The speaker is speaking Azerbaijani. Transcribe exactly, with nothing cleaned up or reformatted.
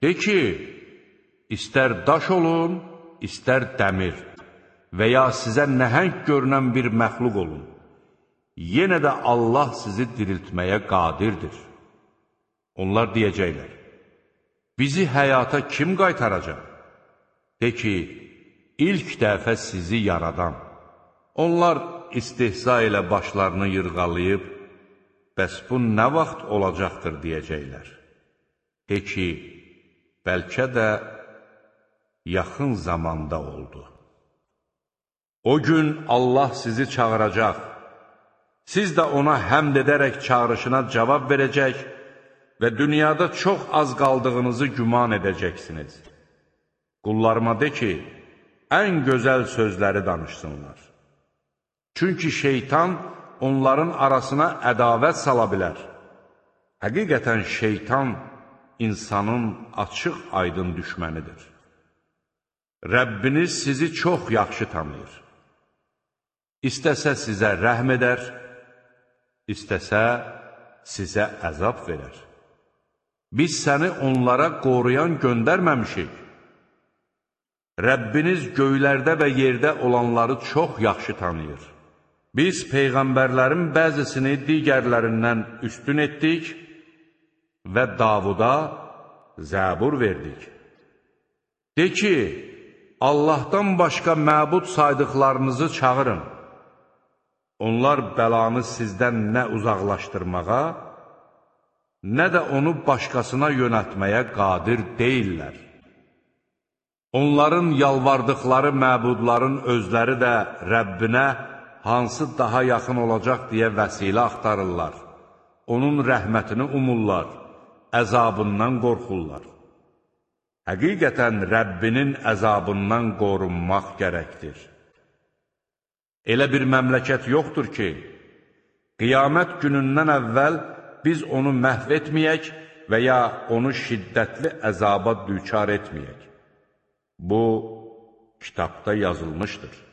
De ki, istər daş olun, istər dəmir və ya sizə nəhəng görünən bir məxluq olun. Yenə də Allah sizi diriltməyə qadirdir. Onlar deyəcəklər, bizi həyata kim qaytaracaq? De ki, ilk dəfə sizi yaradan. Onlar istehza ilə başlarını yırğalayıb, bəs bu nə vaxt olacaqdır deyəcəklər. De ki, bəlkə də yaxın zamanda oldu. O gün Allah sizi çağıracaq. Siz də ona həmd edərək çağırışına cavab verəcək və dünyada çox az qaldığınızı güman edəcəksiniz. Qullarıma de ki, ən gözəl sözləri danışsınlar. Çünki şeytan onların arasına ədavət sala bilər. Həqiqətən şeytan insanın açıq aydın düşmənidir. Rəbbiniz sizi çox yaxşı tanıyır. İstəsə sizə rəhm edər, istəsə sizə əzab verər. Biz səni onlara qoruyan göndərməmişik. Rəbbiniz göylərdə və yerdə olanları çox yaxşı tanıyır. Biz peyğəmbərlərin bəzisini digərlərindən üstün etdik və Davuda zəbur verdik. De ki, Allahdan başqa məbud saydıqlarınızı çağırın. Onlar bəlanı sizdən nə uzaqlaşdırmağa, nə də onu başqasına yönəltməyə qadir deyillər. Onların yalvardıqları məbudların özləri də Rəbbinə hansı daha yaxın olacaq deyə vəsilə axtarırlar. Onun rəhmətini umurlar, əzabından qorxurlar. Həqiqətən Rəbbinin əzabından qorunmaq gərəkdir. Elə bir məmləkət yoxdur ki, qiyamət günündən əvvəl biz onu məhv etməyək və ya onu şiddətli əzaba düçar etməyək. Bu, kitabda yazılmışdır.